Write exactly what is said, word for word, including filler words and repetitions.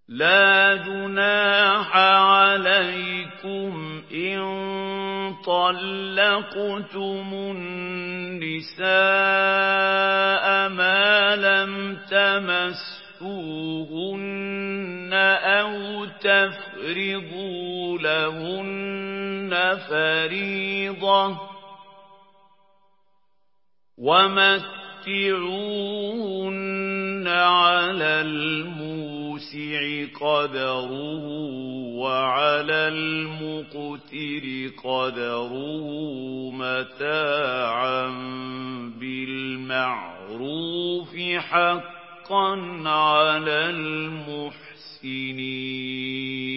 لا جناح عليكم إن طلقتم النساء ما لم تمسوهن أو تفرضوا لهن فريضة ومتعوهن على الموسع قدره وعلى المقتر قدره متاعا بالمعروف حقا على المحسنين